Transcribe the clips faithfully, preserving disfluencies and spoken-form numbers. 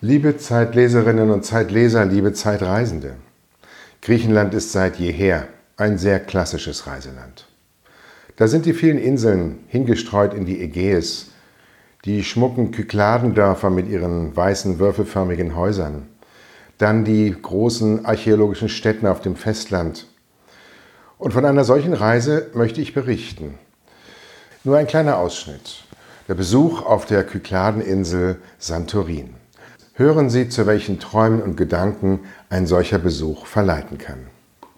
Liebe Zeitleserinnen und Zeitleser, liebe Zeitreisende, Griechenland ist seit jeher ein sehr klassisches Reiseland. Da sind die vielen Inseln hingestreut in die Ägäis, die schmucken Kykladendörfer mit ihren weißen würfelförmigen Häusern, dann die großen archäologischen Stätten auf dem Festland. Und von einer solchen Reise möchte ich berichten. Nur ein kleiner Ausschnitt. Der Besuch auf der Kykladeninsel Santorin. Hören Sie, zu welchen Träumen und Gedanken ein solcher Besuch verleiten kann.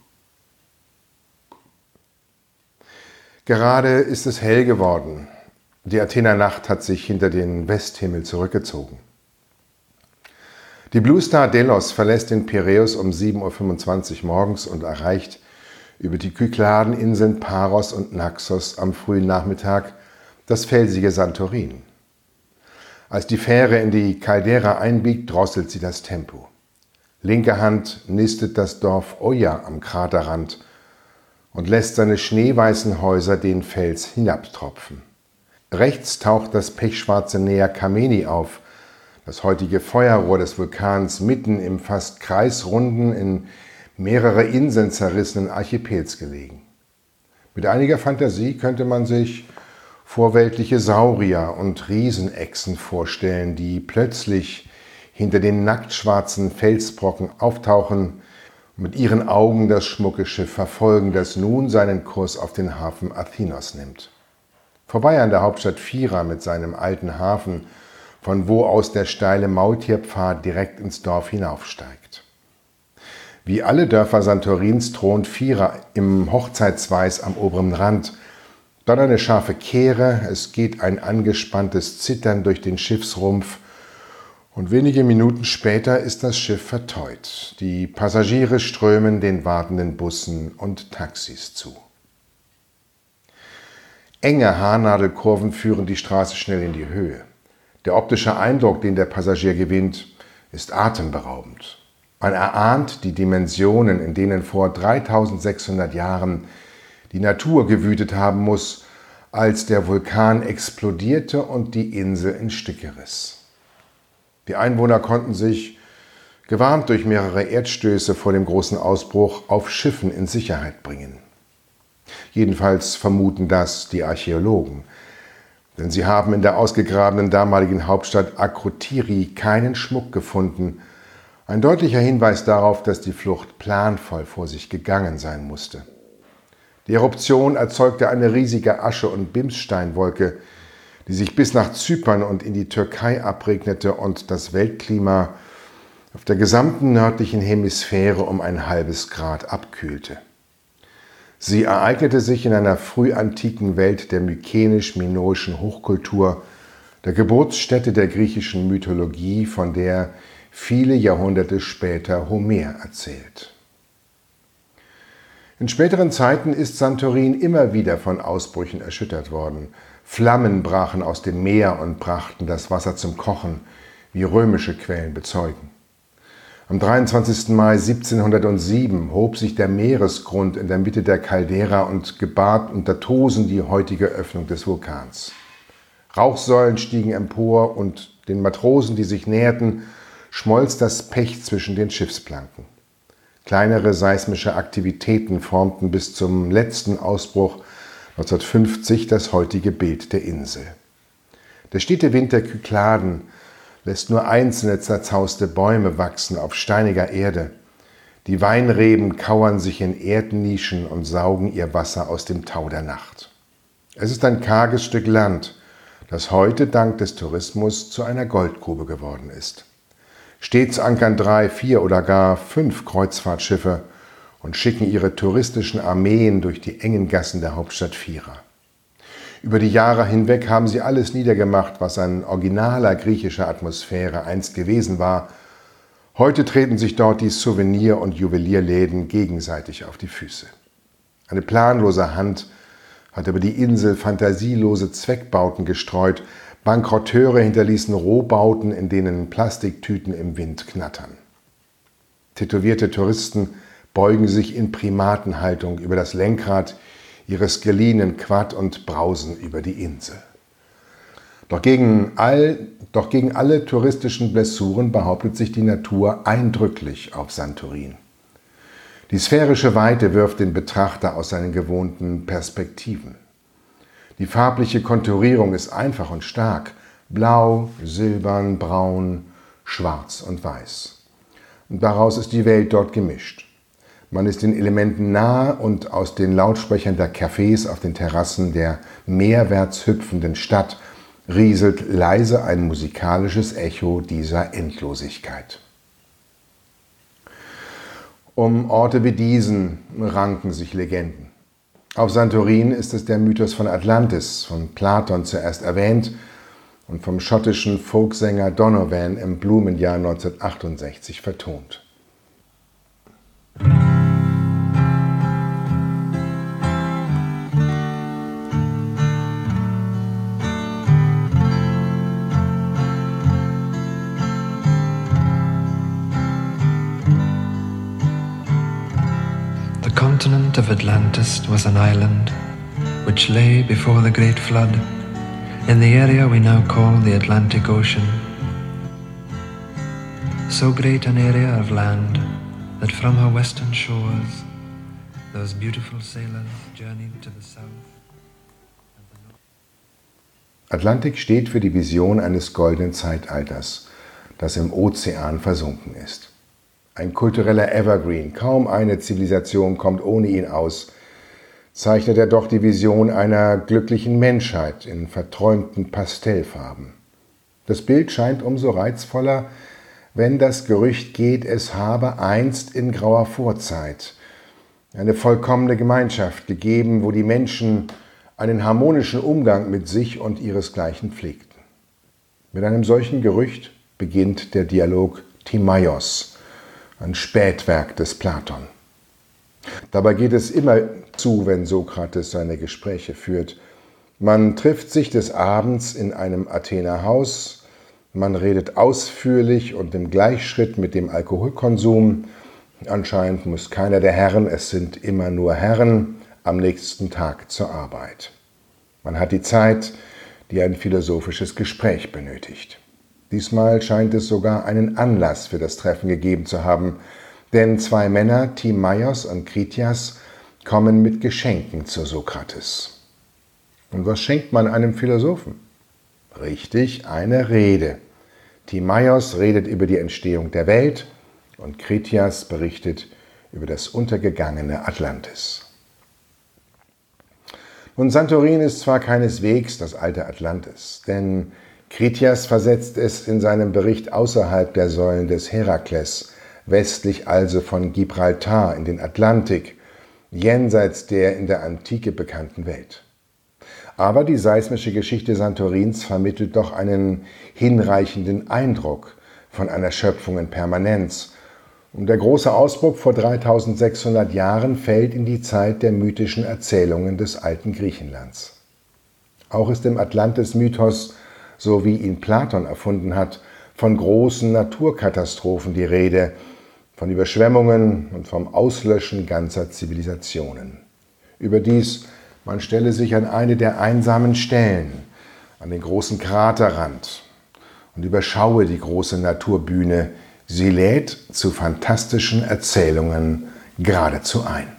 Gerade ist es hell geworden. Die Athener Nacht hat sich hinter den Westhimmel zurückgezogen. Die Blue Star Delos verlässt den Piräus um sieben Uhr fünfundzwanzig morgens und erreicht über die Kykladeninseln Paros und Naxos am frühen Nachmittag das felsige Santorin. Als die Fähre in die Caldera einbiegt, drosselt sie das Tempo. Linke Hand nistet das Dorf Oia am Kraterrand und lässt seine schneeweißen Häuser den Fels hinabtropfen. Rechts taucht das pechschwarze Nea Kameni auf, das heutige Feuerrohr des Vulkans mitten im fast kreisrunden, in mehrere Inseln zerrissenen Archipels gelegen. Mit einiger Fantasie könnte man sich vorweltliche Saurier und Riesenechsen vorstellen, die plötzlich hinter den nacktschwarzen Felsbrocken auftauchen und mit ihren Augen das schmucke Schiff verfolgen, das nun seinen Kurs auf den Hafen Athinos nimmt. Vorbei an der Hauptstadt Phira mit seinem alten Hafen, von wo aus der steile Maultierpfad direkt ins Dorf hinaufsteigt. Wie alle Dörfer Santorins thront Phira im Hochzeitsweiß am oberen Rand. Dann eine scharfe Kehre, es geht ein angespanntes Zittern durch den Schiffsrumpf und wenige Minuten später ist das Schiff verteut. Die Passagiere strömen den wartenden Bussen und Taxis zu. Enge Haarnadelkurven führen die Straße schnell in die Höhe. Der optische Eindruck, den der Passagier gewinnt, ist atemberaubend. Man erahnt die Dimensionen, in denen vor dreitausendsechshundert Jahren die Natur gewütet haben muss, als der Vulkan explodierte und die Insel in Stücke riss. Die Einwohner konnten sich, gewarnt durch mehrere Erdstöße vor dem großen Ausbruch, auf Schiffen in Sicherheit bringen. Jedenfalls vermuten das die Archäologen, denn sie haben in der ausgegrabenen damaligen Hauptstadt Akrotiri keinen Schmuck gefunden, ein deutlicher Hinweis darauf, dass die Flucht planvoll vor sich gegangen sein musste. Die Eruption erzeugte eine riesige Asche- und Bimssteinwolke, die sich bis nach Zypern und in die Türkei abregnete und das Weltklima auf der gesamten nördlichen Hemisphäre um ein halbes Grad abkühlte. Sie ereignete sich in einer frühantiken Welt der mykenisch-minoischen Hochkultur, der Geburtsstätte der griechischen Mythologie, von der viele Jahrhunderte später Homer erzählt. In späteren Zeiten ist Santorin immer wieder von Ausbrüchen erschüttert worden. Flammen brachen aus dem Meer und brachten das Wasser zum Kochen, wie römische Quellen bezeugen. Am dreiundzwanzigsten Mai siebzehnhundertsieben hob sich der Meeresgrund in der Mitte der Caldera und gebarg unter Tosen die heutige Öffnung des Vulkans. Rauchsäulen stiegen empor und den Matrosen, die sich näherten, schmolz das Pech zwischen den Schiffsplanken. Kleinere seismische Aktivitäten formten bis zum letzten Ausbruch neunzehnhundertfünfzig das heutige Bild der Insel. Der stete Wind der Kykladen lässt nur einzelne zerzauste Bäume wachsen auf steiniger Erde. Die Weinreben kauern sich in Erdnischen und saugen ihr Wasser aus dem Tau der Nacht. Es ist ein karges Stück Land, das heute dank des Tourismus zu einer Goldgrube geworden ist. Stets ankern drei, vier oder gar fünf Kreuzfahrtschiffe und schicken ihre touristischen Armeen durch die engen Gassen der Hauptstadt Phira. Über die Jahre hinweg haben sie alles niedergemacht, was an originaler griechischer Atmosphäre einst gewesen war. Heute treten sich dort die Souvenir- und Juwelierläden gegenseitig auf die Füße. Eine planlose Hand hat über die Insel fantasielose Zweckbauten gestreut. Bankrotteure hinterließen Rohbauten, in denen Plastiktüten im Wind knattern. Tätowierte Touristen beugen sich in Primatenhaltung über das Lenkrad ihres geliehenen Quad und brausen über die Insel. Doch gegen, all, doch gegen alle touristischen Blessuren behauptet sich die Natur eindrücklich auf Santorin. Die sphärische Weite wirft den Betrachter aus seinen gewohnten Perspektiven. Die farbliche Konturierung ist einfach und stark, blau, silbern, braun, schwarz und weiß. Und daraus ist die Welt dort gemischt. Man ist den Elementen nahe und aus den Lautsprechern der Cafés auf den Terrassen der meerwärts hüpfenden Stadt rieselt leise ein musikalisches Echo dieser Endlosigkeit. Um Orte wie diesen ranken sich Legenden. Auf Santorin ist es der Mythos von Atlantis, von Platon zuerst erwähnt und vom schottischen Folksänger Donovan im Blumenjahr neunzehnhundertachtundsechzig vertont. The continent of Atlantis was an island which lay before the great flood in the area we now call the Atlantic Ocean. So great an area of land that from her western shores those beautiful sailors journeyed to the south. Atlantik steht für die Vision eines goldenen Zeitalters, das im Ozean versunken ist. Ein kultureller Evergreen, kaum eine Zivilisation kommt ohne ihn aus, zeichnet er doch die Vision einer glücklichen Menschheit in verträumten Pastellfarben. Das Bild scheint umso reizvoller, wenn das Gerücht geht, es habe einst in grauer Vorzeit eine vollkommene Gemeinschaft gegeben, wo die Menschen einen harmonischen Umgang mit sich und ihresgleichen pflegten. Mit einem solchen Gerücht beginnt der Dialog Timaios, ein Spätwerk des Platon. Dabei geht es immer zu, wenn Sokrates seine Gespräche führt. Man trifft sich des Abends in einem Athener Haus, man redet ausführlich und im Gleichschritt mit dem Alkoholkonsum. Anscheinend muss keiner der Herren, es sind immer nur Herren, am nächsten Tag zur Arbeit. Man hat die Zeit, die ein philosophisches Gespräch benötigt. Diesmal scheint es sogar einen Anlass für das Treffen gegeben zu haben, denn zwei Männer, Timaios und Kritias, kommen mit Geschenken zu Sokrates. Und was schenkt man einem Philosophen? Richtig, eine Rede. Timaios redet über die Entstehung der Welt und Kritias berichtet über das untergegangene Atlantis. Nun, Santorin ist zwar keineswegs das alte Atlantis, denn Kritias versetzt es in seinem Bericht außerhalb der Säulen des Herakles, westlich also von Gibraltar in den Atlantik, jenseits der in der Antike bekannten Welt. Aber die seismische Geschichte Santorins vermittelt doch einen hinreichenden Eindruck von einer Schöpfung in Permanenz. Und der große Ausbruch vor dreitausendsechshundert Jahren fällt in die Zeit der mythischen Erzählungen des alten Griechenlands. Auch ist im Atlantis-Mythos, so wie ihn Platon erfunden hat, von großen Naturkatastrophen die Rede, von Überschwemmungen und vom Auslöschen ganzer Zivilisationen. Überdies, man stelle sich an eine der einsamen Stellen, an den großen Kraterrand und überschaue die große Naturbühne. Sie lädt zu fantastischen Erzählungen geradezu ein.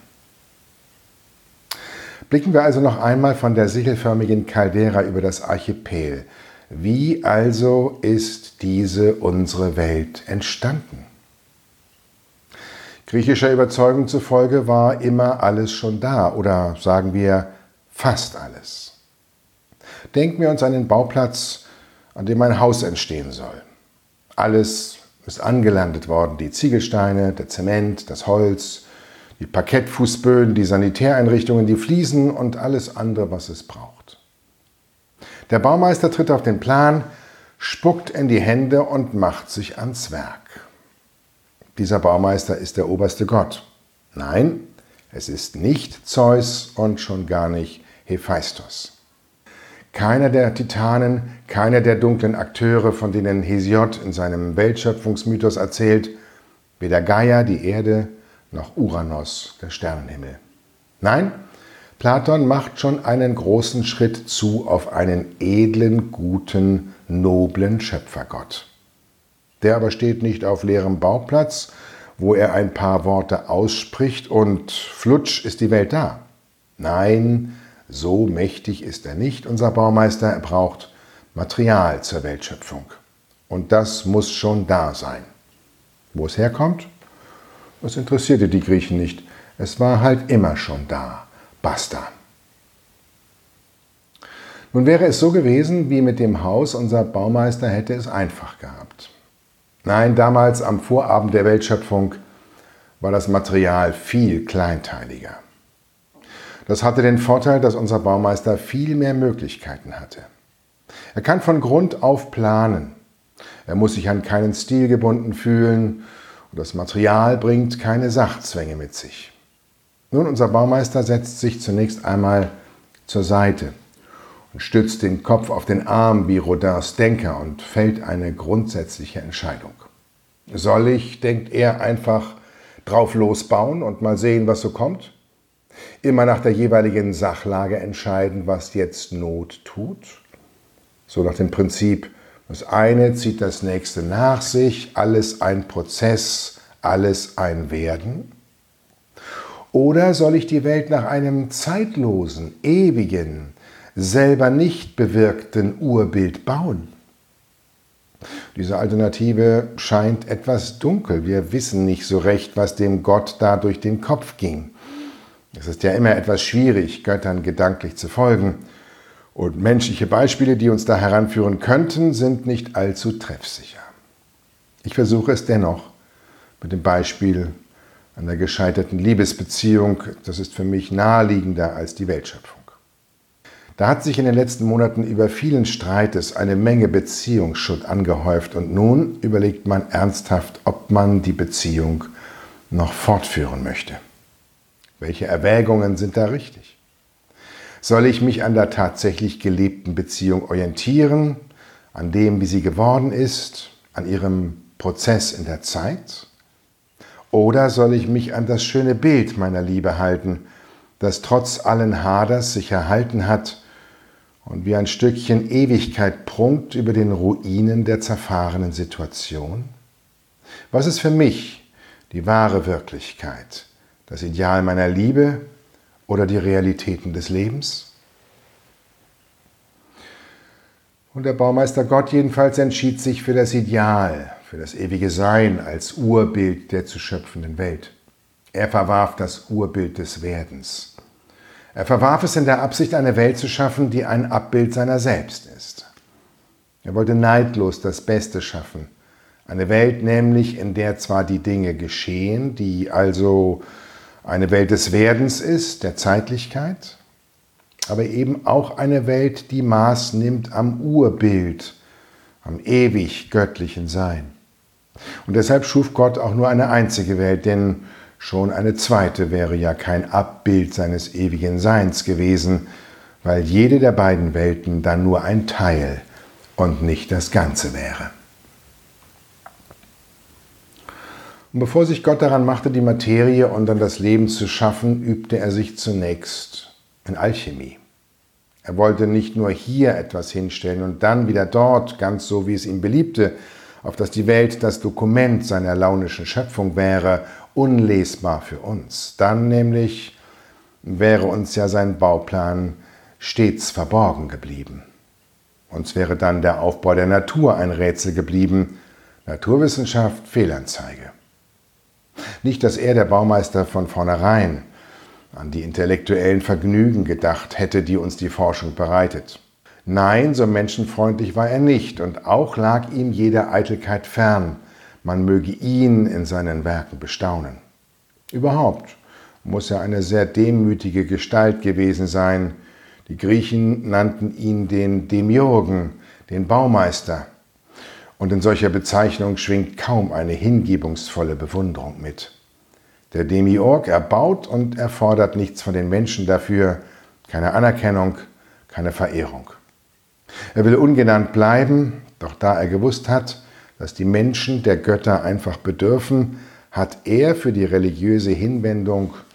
Blicken wir also noch einmal von der sichelförmigen Caldera über das Archipel. Wie also ist diese unsere Welt entstanden? Griechischer Überzeugung zufolge war immer alles schon da, oder sagen wir fast alles. Denken wir uns an den Bauplatz, an dem ein Haus entstehen soll. Alles ist angelandet worden, die Ziegelsteine, der Zement, das Holz, die Parkettfußböden, die Sanitäreinrichtungen, die Fliesen und alles andere, was es braucht. Der Baumeister tritt auf den Plan, spuckt in die Hände und macht sich ans Werk. Dieser Baumeister ist der oberste Gott. Nein, es ist nicht Zeus und schon gar nicht Hephaistos. Keiner der Titanen, keiner der dunklen Akteure, von denen Hesiod in seinem Weltschöpfungsmythos erzählt, weder Gaia, die Erde, noch Uranus, der Sternenhimmel. Nein, Platon macht schon einen großen Schritt zu auf einen edlen, guten, noblen Schöpfergott. Der aber steht nicht auf leerem Bauplatz, wo er ein paar Worte ausspricht und flutsch ist die Welt da. Nein, so mächtig ist er nicht, unser Baumeister. Er braucht Material zur Weltschöpfung. Und das muss schon da sein. Wo es herkommt? Das interessierte die Griechen nicht. Es war halt immer schon da. Basta. Nun wäre es so gewesen, wie mit dem Haus, unser Baumeister hätte es einfach gehabt. Nein, damals am Vorabend der Weltschöpfung war das Material viel kleinteiliger. Das hatte den Vorteil, dass unser Baumeister viel mehr Möglichkeiten hatte. Er kann von Grund auf planen. Er muss sich an keinen Stil gebunden fühlen und das Material bringt keine Sachzwänge mit sich. Nun, unser Baumeister setzt sich zunächst einmal zur Seite und stützt den Kopf auf den Arm wie Rodins Denker und fällt eine grundsätzliche Entscheidung. Soll ich, denkt er, einfach drauf losbauen und mal sehen, was so kommt? Immer nach der jeweiligen Sachlage entscheiden, was jetzt Not tut? So nach dem Prinzip, das eine zieht das nächste nach sich, alles ein Prozess, alles ein Werden? Oder soll ich die Welt nach einem zeitlosen, ewigen, selber nicht bewirkten Urbild bauen? Diese Alternative scheint etwas dunkel. Wir wissen nicht so recht, was dem Gott da durch den Kopf ging. Es ist ja immer etwas schwierig, Göttern gedanklich zu folgen. Und menschliche Beispiele, die uns da heranführen könnten, sind nicht allzu treffsicher. Ich versuche es dennoch mit dem Beispiel einer gescheiterten Liebesbeziehung. Das ist für mich naheliegender als die Weltschöpfung. Da hat sich in den letzten Monaten über vielen Streites eine Menge Beziehungsschutt angehäuft und nun überlegt man ernsthaft, ob man die Beziehung noch fortführen möchte. Welche Erwägungen sind da richtig? Soll ich mich an der tatsächlich gelebten Beziehung orientieren, an dem, wie sie geworden ist, an ihrem Prozess in der Zeit? Oder soll ich mich an das schöne Bild meiner Liebe halten, das trotz allen Haders sich erhalten hat und wie ein Stückchen Ewigkeit prunkt über den Ruinen der zerfahrenen Situation? Was ist für mich die wahre Wirklichkeit? Das Ideal meiner Liebe oder die Realitäten des Lebens? Und der Baumeister Gott jedenfalls entschied sich für das Ideal, für das ewige Sein als Urbild der zu schöpfenden Welt. Er verwarf das Urbild des Werdens. Er verwarf es in der Absicht, eine Welt zu schaffen, die ein Abbild seiner selbst ist. Er wollte neidlos das Beste schaffen. Eine Welt nämlich, in der zwar die Dinge geschehen, die also eine Welt des Werdens ist, der Zeitlichkeit, aber eben auch eine Welt, die Maß nimmt am Urbild, am ewig göttlichen Sein. Und deshalb schuf Gott auch nur eine einzige Welt, denn schon eine zweite wäre ja kein Abbild seines ewigen Seins gewesen, weil jede der beiden Welten dann nur ein Teil und nicht das Ganze wäre. Und bevor sich Gott daran machte, die Materie und dann das Leben zu schaffen, übte er sich zunächst in Alchemie. Er wollte nicht nur hier etwas hinstellen und dann wieder dort, ganz so wie es ihm beliebte, auf dass die Welt das Dokument seiner launischen Schöpfung wäre, unlesbar für uns. Dann nämlich wäre uns ja sein Bauplan stets verborgen geblieben. Uns wäre dann der Aufbau der Natur ein Rätsel geblieben, Naturwissenschaft Fehlanzeige. Nicht, dass er, der Baumeister, von vornherein an die intellektuellen Vergnügen gedacht hätte, die uns die Forschung bereitet. Nein, so menschenfreundlich war er nicht und auch lag ihm jede Eitelkeit fern, man möge ihn in seinen Werken bestaunen. Überhaupt muss er eine sehr demütige Gestalt gewesen sein. Die Griechen nannten ihn den Demiurgen, den Baumeister. Und in solcher Bezeichnung schwingt kaum eine hingebungsvolle Bewunderung mit. Der Demiurg erbaut und erfordert nichts von den Menschen dafür, keine Anerkennung, keine Verehrung. Er will ungenannt bleiben, doch da er gewusst hat, dass die Menschen der Götter einfach bedürfen, hat er für die religiöse Hinwendung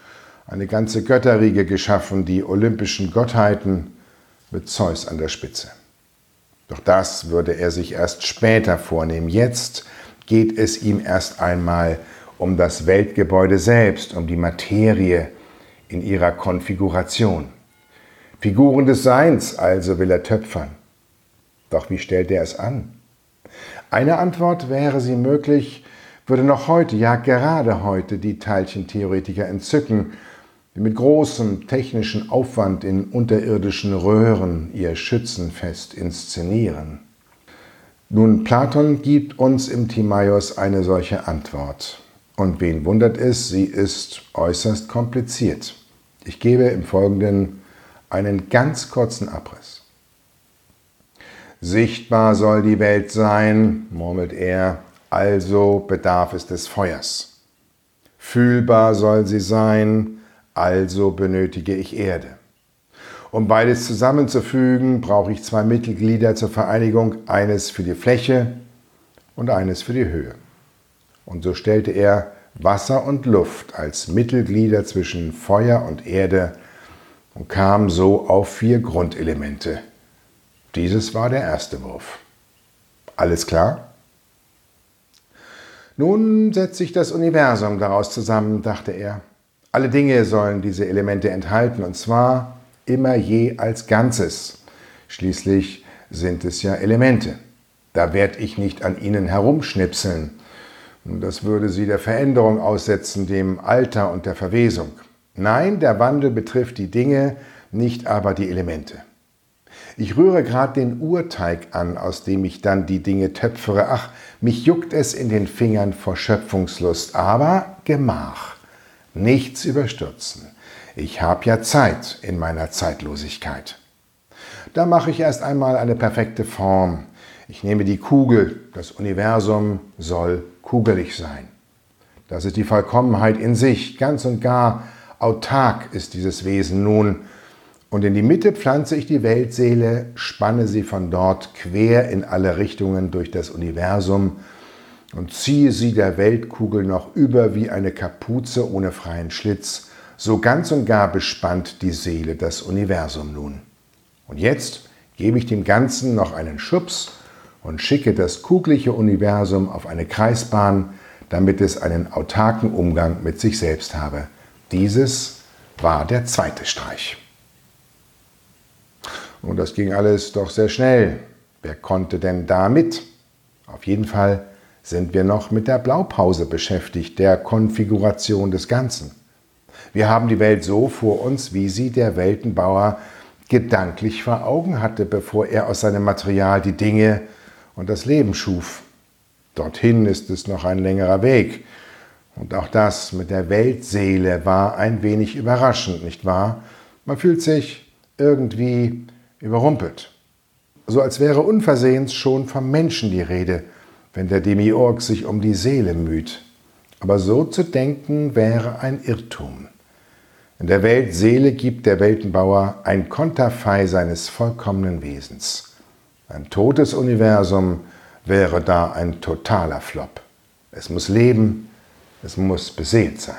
eine ganze Götterriege geschaffen, die olympischen Gottheiten mit Zeus an der Spitze. Doch das würde er sich erst später vornehmen. Jetzt geht es ihm erst einmal um das Weltgebäude selbst, um die Materie in ihrer Konfiguration. Figuren des Seins also will er töpfern. Doch wie stellt er es an? Eine Antwort, wäre sie möglich, würde noch heute, ja gerade heute, die Teilchentheoretiker entzücken, die mit großem technischen Aufwand in unterirdischen Röhren ihr Schützenfest inszenieren. Nun, Platon gibt uns im Timaios eine solche Antwort. Und wen wundert es, sie ist äußerst kompliziert. Ich gebe im Folgenden einen ganz kurzen Abriss. Sichtbar soll die Welt sein, murmelt er, also bedarf es des Feuers. Fühlbar soll sie sein, also benötige ich Erde. Um beides zusammenzufügen, brauche ich zwei Mittelglieder zur Vereinigung, eines für die Fläche und eines für die Höhe. Und so stellte er Wasser und Luft als Mittelglieder zwischen Feuer und Erde und kam so auf vier Grundelemente. Dieses war der erste Wurf. Alles klar? Nun setzt sich das Universum daraus zusammen, dachte er. Alle Dinge sollen diese Elemente enthalten, und zwar immer je als Ganzes. Schließlich sind es ja Elemente. Da werde ich nicht an ihnen herumschnipseln. Das würde sie der Veränderung aussetzen, dem Alter und der Verwesung. Nein, der Wandel betrifft die Dinge, nicht aber die Elemente. Ich rühre gerade den Urteig an, aus dem ich dann die Dinge töpfere. Ach, mich juckt es in den Fingern vor Schöpfungslust, aber Gemach. Nichts überstürzen. Ich habe ja Zeit in meiner Zeitlosigkeit. Da mache ich erst einmal eine perfekte Form. Ich nehme die Kugel. Das Universum soll kugelig sein. Das ist die Vollkommenheit in sich. Ganz und gar autark ist dieses Wesen nun. Und in die Mitte pflanze ich die Weltseele, spanne sie von dort quer in alle Richtungen durch das Universum und ziehe sie der Weltkugel noch über wie eine Kapuze ohne freien Schlitz. So ganz und gar bespannt die Seele das Universum nun. Und jetzt gebe ich dem Ganzen noch einen Schubs und schicke das kugelige Universum auf eine Kreisbahn, damit es einen autarken Umgang mit sich selbst habe. Dieses war der zweite Streich. Und das ging alles doch sehr schnell. Wer konnte denn da mit? Auf jeden Fall sind wir noch mit der Blaupause beschäftigt, der Konfiguration des Ganzen. Wir haben die Welt so vor uns, wie sie der Weltenbauer gedanklich vor Augen hatte, bevor er aus seinem Material die Dinge und das Leben schuf. Dorthin ist es noch ein längerer Weg. Und auch das mit der Weltseele war ein wenig überraschend, nicht wahr? Man fühlt sich irgendwie überrumpelt. So als wäre unversehens schon vom Menschen die Rede, wenn der Demiurg sich um die Seele müht. Aber so zu denken wäre ein Irrtum. In der Weltseele gibt der Weltenbauer ein Konterfei seines vollkommenen Wesens. Ein totes Universum wäre da ein totaler Flop. Es muss leben, es muss beseelt sein.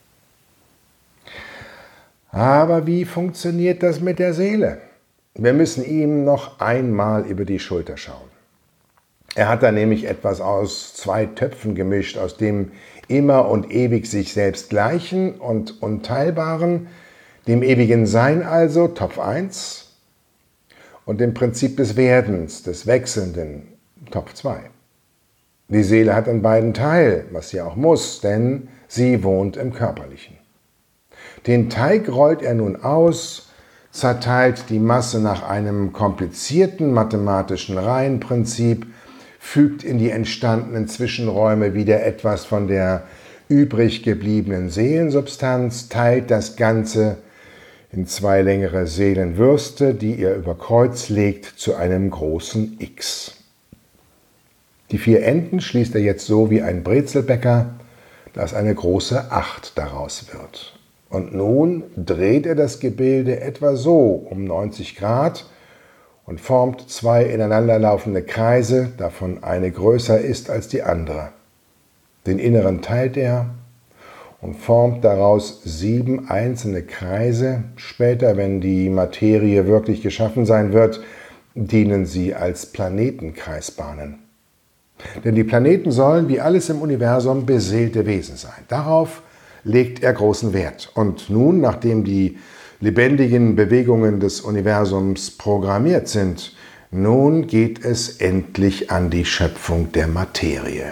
Aber wie funktioniert das mit der Seele? Wir müssen ihm noch einmal über die Schulter schauen. Er hat da nämlich etwas aus zwei Töpfen gemischt, aus dem immer und ewig sich selbst gleichen und unteilbaren, dem ewigen Sein also, Topf eins, und dem Prinzip des Werdens, des Wechselnden, Topf zwei. Die Seele hat an beiden teil, was sie auch muss, denn sie wohnt im Körperlichen. Den Teig rollt er nun aus, zerteilt die Masse nach einem komplizierten mathematischen Reihenprinzip, fügt in die entstandenen Zwischenräume wieder etwas von der übrig gebliebenen Seelensubstanz, teilt das Ganze in zwei längere Seelenwürste, die ihr über Kreuz legt, zu einem großen X. Die vier Enden schließt er jetzt so wie ein Brezelbäcker, dass eine große Acht daraus wird. Und nun dreht er das Gebilde etwa so um neunzig Grad und formt zwei ineinanderlaufende Kreise, davon eine größer ist als die andere. Den inneren teilt er und formt daraus sieben einzelne Kreise. Später, wenn die Materie wirklich geschaffen sein wird, dienen sie als Planetenkreisbahnen. Denn die Planeten sollen, wie alles im Universum, beseelte Wesen sein. Darauf legt er großen Wert. Und nun, nachdem die lebendigen Bewegungen des Universums programmiert sind, nun geht es endlich an die Schöpfung der Materie.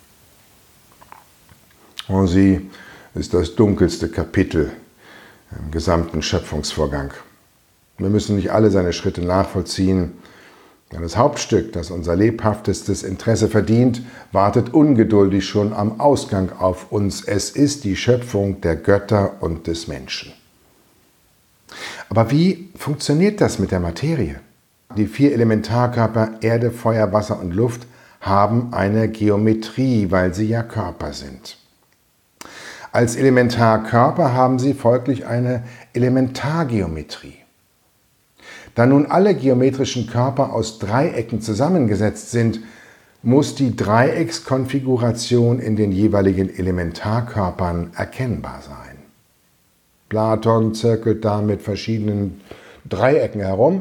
Und sie ist das dunkelste Kapitel im gesamten Schöpfungsvorgang. Wir müssen nicht alle seine Schritte nachvollziehen. Das Hauptstück, das unser lebhaftestes Interesse verdient, wartet ungeduldig schon am Ausgang auf uns. Es ist die Schöpfung der Götter und des Menschen. Aber wie funktioniert das mit der Materie? Die vier Elementarkörper Erde, Feuer, Wasser und Luft haben eine Geometrie, weil sie ja Körper sind. Als Elementarkörper haben sie folglich eine Elementargeometrie. Da nun alle geometrischen Körper aus Dreiecken zusammengesetzt sind, muss die Dreieckskonfiguration in den jeweiligen Elementarkörpern erkennbar sein. Platon zirkelt da mit verschiedenen Dreiecken herum.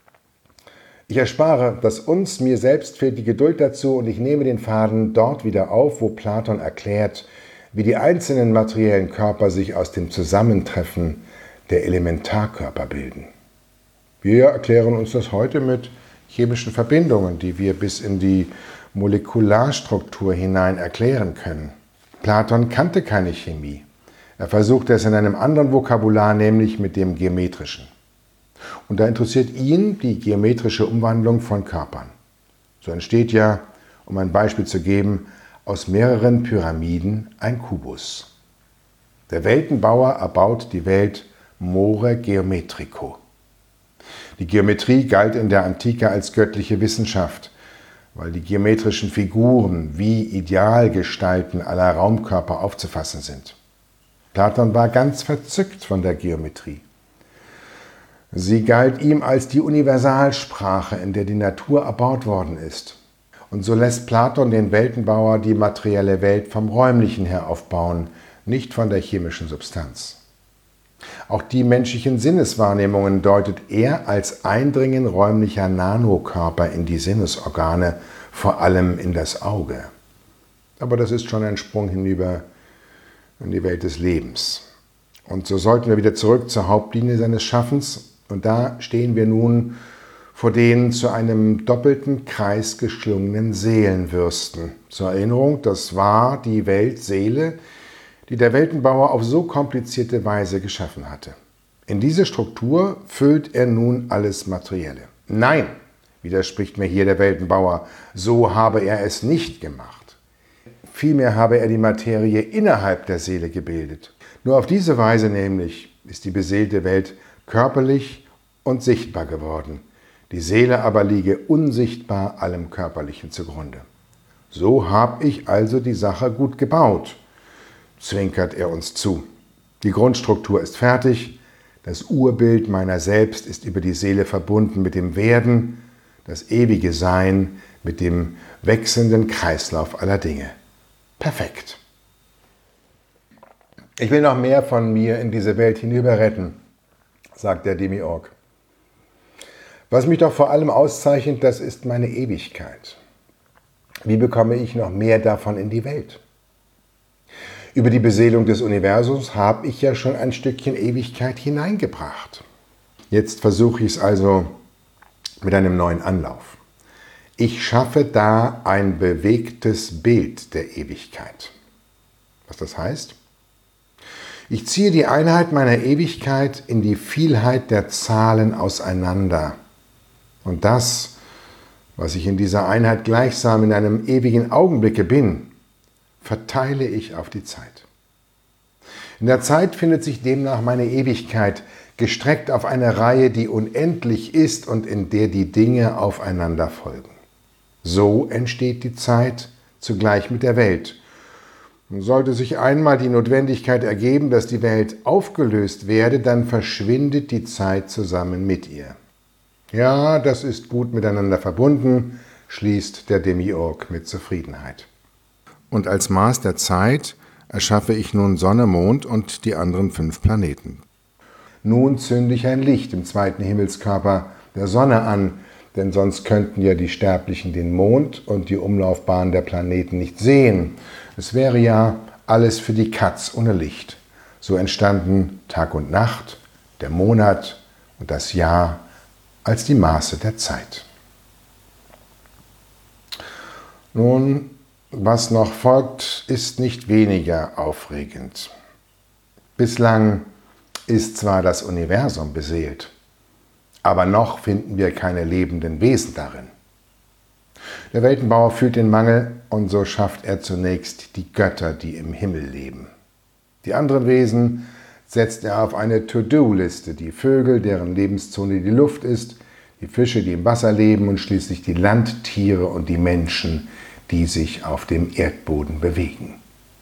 Ich erspare das uns, mir selbst fehlt die Geduld dazu und ich nehme den Faden dort wieder auf, wo Platon erklärt, wie die einzelnen materiellen Körper sich aus dem Zusammentreffen der Elementarkörper bilden. Wir erklären uns das heute mit chemischen Verbindungen, die wir bis in die Molekularstruktur hinein erklären können. Platon kannte keine Chemie. Er versuchte es in einem anderen Vokabular, nämlich mit dem Geometrischen. Und da interessiert ihn die geometrische Umwandlung von Körpern. So entsteht ja, um ein Beispiel zu geben, aus mehreren Pyramiden ein Kubus. Der Weltenbauer erbaut die Welt more geometrico. Die Geometrie galt in der Antike als göttliche Wissenschaft, weil die geometrischen Figuren wie Idealgestalten aller Raumkörper aufzufassen sind. Platon war ganz verzückt von der Geometrie. Sie galt ihm als die Universalsprache, in der die Natur erbaut worden ist. Und so lässt Platon den Weltenbauer die materielle Welt vom Räumlichen her aufbauen, nicht von der chemischen Substanz. Auch die menschlichen Sinneswahrnehmungen deutet er als Eindringen räumlicher Nanokörper in die Sinnesorgane, vor allem in das Auge. Aber das ist schon ein Sprung hinüber in die Welt des Lebens. Und so sollten wir wieder zurück zur Hauptlinie seines Schaffens. Und da stehen wir nun vor den zu einem doppelten Kreis geschlungenen Seelenwürsten. Zur Erinnerung, das war die Weltseele, die der Weltenbauer auf so komplizierte Weise geschaffen hatte. In diese Struktur füllt er nun alles Materielle. Nein, widerspricht mir hier der Weltenbauer, so habe er es nicht gemacht. Vielmehr habe er die Materie innerhalb der Seele gebildet. Nur auf diese Weise nämlich ist die beseelte Welt körperlich und sichtbar geworden. Die Seele aber liege unsichtbar allem Körperlichen zugrunde. So habe ich also die Sache gut gebaut, zwinkert er uns zu. Die Grundstruktur ist fertig, das Urbild meiner selbst ist über die Seele verbunden mit dem Werden, das ewige Sein mit dem wechselnden Kreislauf aller Dinge. Perfekt. Ich will noch mehr von mir in diese Welt hinüber retten, sagt der Demiurg. Was mich doch vor allem auszeichnet, das ist meine Ewigkeit. Wie bekomme ich noch mehr davon in die Welt? Über die Beseelung des Universums habe ich ja schon ein Stückchen Ewigkeit hineingebracht. Jetzt versuche ich es also mit einem neuen Anlauf. Ich schaffe da ein bewegtes Bild der Ewigkeit. Was das heißt? Ich ziehe die Einheit meiner Ewigkeit in die Vielheit der Zahlen auseinander. Und das, was ich in dieser Einheit gleichsam in einem ewigen Augenblicke bin, verteile ich auf die Zeit. In der Zeit findet sich demnach meine Ewigkeit, gestreckt auf eine Reihe, die unendlich ist und in der die Dinge aufeinander folgen. So entsteht die Zeit zugleich mit der Welt. Und sollte sich einmal die Notwendigkeit ergeben, dass die Welt aufgelöst werde, dann verschwindet die Zeit zusammen mit ihr. Ja, das ist gut miteinander verbunden, schließt der Demiurg mit Zufriedenheit. Und als Maß der Zeit erschaffe ich nun Sonne, Mond und die anderen fünf Planeten. Nun zünde ich ein Licht im zweiten Himmelskörper der Sonne an, denn sonst könnten ja die Sterblichen den Mond und die Umlaufbahn der Planeten nicht sehen. Es wäre ja alles für die Katz ohne Licht. So entstanden Tag und Nacht, der Monat und das Jahr als die Maße der Zeit. Nun, was noch folgt, ist nicht weniger aufregend. Bislang ist zwar das Universum beseelt, aber noch finden wir keine lebenden Wesen darin. Der Weltenbauer fühlt den Mangel und so schafft er zunächst die Götter, die im Himmel leben. Die anderen Wesen setzt er auf eine To-Do-Liste, die Vögel, deren Lebenszone die Luft ist, die Fische, die im Wasser leben und schließlich die Landtiere und die Menschen, die sich auf dem Erdboden bewegen.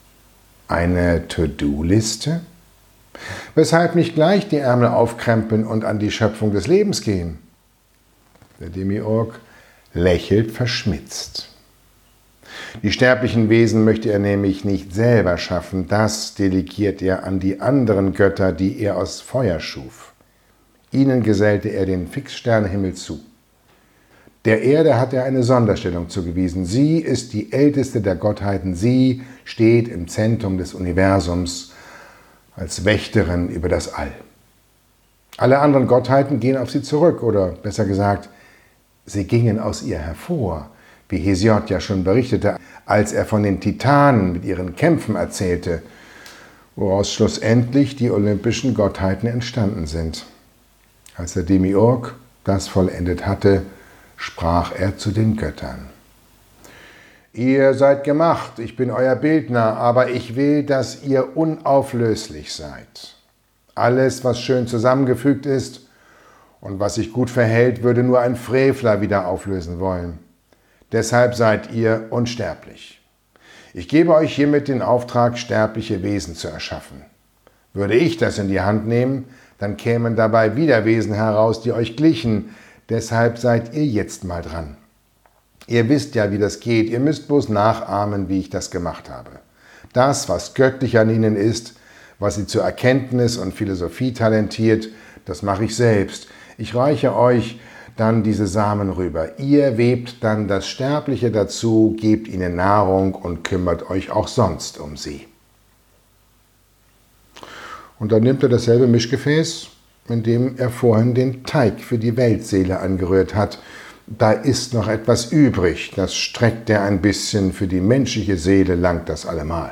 Eine To-Do-Liste? Weshalb nicht gleich die Ärmel aufkrempeln und an die Schöpfung des Lebens gehen? Der Demiurg lächelt verschmitzt. Die sterblichen Wesen möchte er nämlich nicht selber schaffen, das delegiert er an die anderen Götter, die er aus Feuer schuf. Ihnen gesellte er den Fixsternenhimmel zu. Der Erde hat er eine Sonderstellung zugewiesen. Sie ist die älteste der Gottheiten. Sie steht im Zentrum des Universums als Wächterin über das All. Alle anderen Gottheiten gehen auf sie zurück, oder besser gesagt, sie gingen aus ihr hervor, wie Hesiod ja schon berichtete, als er von den Titanen mit ihren Kämpfen erzählte, woraus schlussendlich die olympischen Gottheiten entstanden sind. Als der Demiurg das vollendet hatte, sprach er zu den Göttern: Ihr seid gemacht, ich bin euer Bildner, aber ich will, dass ihr unauflöslich seid. Alles, was schön zusammengefügt ist und was sich gut verhält, würde nur ein Frevler wieder auflösen wollen. Deshalb seid ihr unsterblich. Ich gebe euch hiermit den Auftrag, sterbliche Wesen zu erschaffen. Würde ich das in die Hand nehmen, dann kämen dabei wieder Wesen heraus, die euch glichen. Deshalb seid ihr jetzt mal dran. Ihr wisst ja, wie das geht. Ihr müsst bloß nachahmen, wie ich das gemacht habe. Das, was göttlich an ihnen ist, was sie zur Erkenntnis und Philosophie talentiert, das mache ich selbst. Ich reiche euch dann diese Samen rüber. Ihr webt dann das Sterbliche dazu, gebt ihnen Nahrung und kümmert euch auch sonst um sie. Und dann nimmt er dasselbe Mischgefäß, in dem er vorhin den Teig für die Weltseele angerührt hat. Da ist noch etwas übrig, das streckt er ein bisschen, für die menschliche Seele langt das allemal.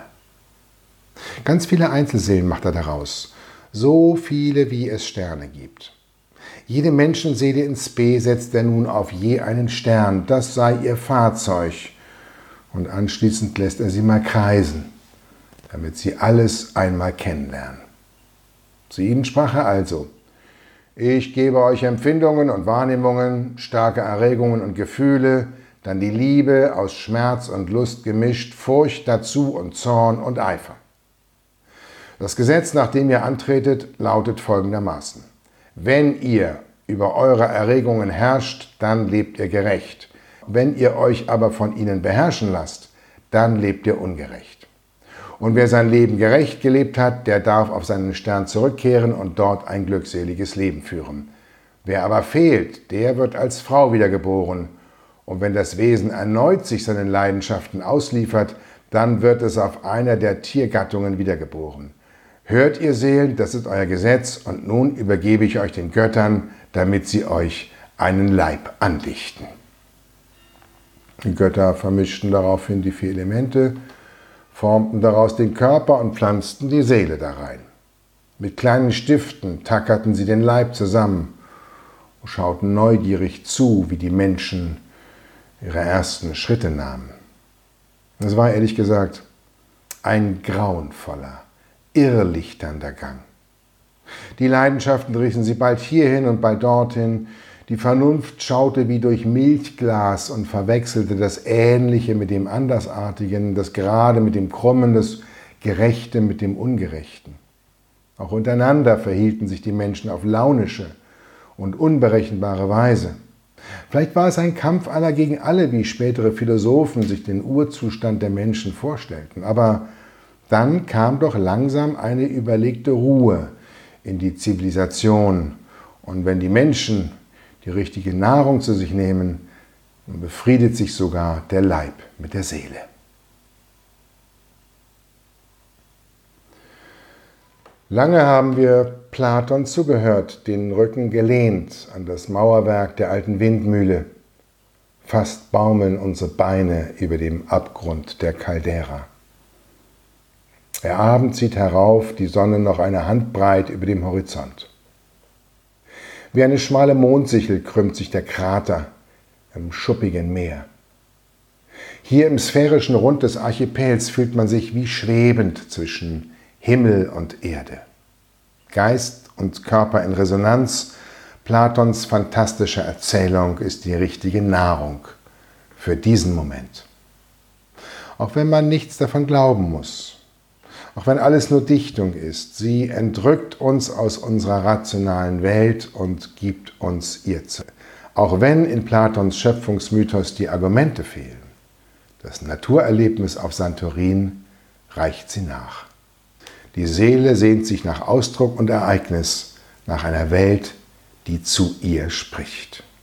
Ganz viele Einzelseelen macht er daraus, so viele wie es Sterne gibt. Jede Menschenseele in Spe setzt er nun auf je einen Stern, das sei ihr Fahrzeug, und anschließend lässt er sie mal kreisen, damit sie alles einmal kennenlernen. Zu ihnen sprach er also: Ich gebe euch Empfindungen und Wahrnehmungen, starke Erregungen und Gefühle, dann die Liebe aus Schmerz und Lust gemischt, Furcht dazu und Zorn und Eifer. Das Gesetz, nach dem ihr antretet, lautet folgendermaßen: Wenn ihr über eure Erregungen herrscht, dann lebt ihr gerecht. Wenn ihr euch aber von ihnen beherrschen lasst, dann lebt ihr ungerecht. Und wer sein Leben gerecht gelebt hat, der darf auf seinen Stern zurückkehren und dort ein glückseliges Leben führen. Wer aber fehlt, der wird als Frau wiedergeboren. Und wenn das Wesen erneut sich seinen Leidenschaften ausliefert, dann wird es auf einer der Tiergattungen wiedergeboren. Hört ihr Seelen, das ist euer Gesetz, und nun übergebe ich euch den Göttern, damit sie euch einen Leib andichten. Die Götter vermischten daraufhin die vier Elemente, formten daraus den Körper und pflanzten die Seele da rein. Mit kleinen Stiften tackerten sie den Leib zusammen und schauten neugierig zu, wie die Menschen ihre ersten Schritte nahmen. Es war ehrlich gesagt ein grauenvoller, irrlichternder Gang. Die Leidenschaften rissen sie bald hierhin und bald dorthin. Die Vernunft schaute wie durch Milchglas und verwechselte das Ähnliche mit dem Andersartigen, das Gerade mit dem Krummen, das Gerechte mit dem Ungerechten. Auch untereinander verhielten sich die Menschen auf launische und unberechenbare Weise. Vielleicht war es ein Kampf aller gegen alle, wie spätere Philosophen sich den Urzustand der Menschen vorstellten. Aber Dann kam doch langsam eine überlegte Ruhe in die Zivilisation. Und wenn die Menschen die richtige Nahrung zu sich nehmen, dann befriedet sich sogar der Leib mit der Seele. Lange haben wir Platon zugehört, den Rücken gelehnt an das Mauerwerk der alten Windmühle. Fast baumeln unsere Beine über dem Abgrund der Caldera. Der Abend zieht herauf, die Sonne noch eine Handbreit über dem Horizont. Wie eine schmale Mondsichel krümmt sich der Krater im schuppigen Meer. Hier im sphärischen Rund des Archipels fühlt man sich wie schwebend zwischen Himmel und Erde. Geist und Körper in Resonanz, Platons fantastische Erzählung ist die richtige Nahrung für diesen Moment. Auch wenn man nichts davon glauben muss, auch wenn alles nur Dichtung ist, sie entrückt uns aus unserer rationalen Welt und gibt uns ihr zu. Auch wenn in Platons Schöpfungsmythos die Argumente fehlen, das Naturerlebnis auf Santorin reicht sie nach. Die Seele sehnt sich nach Ausdruck und Ereignis, nach einer Welt, die zu ihr spricht.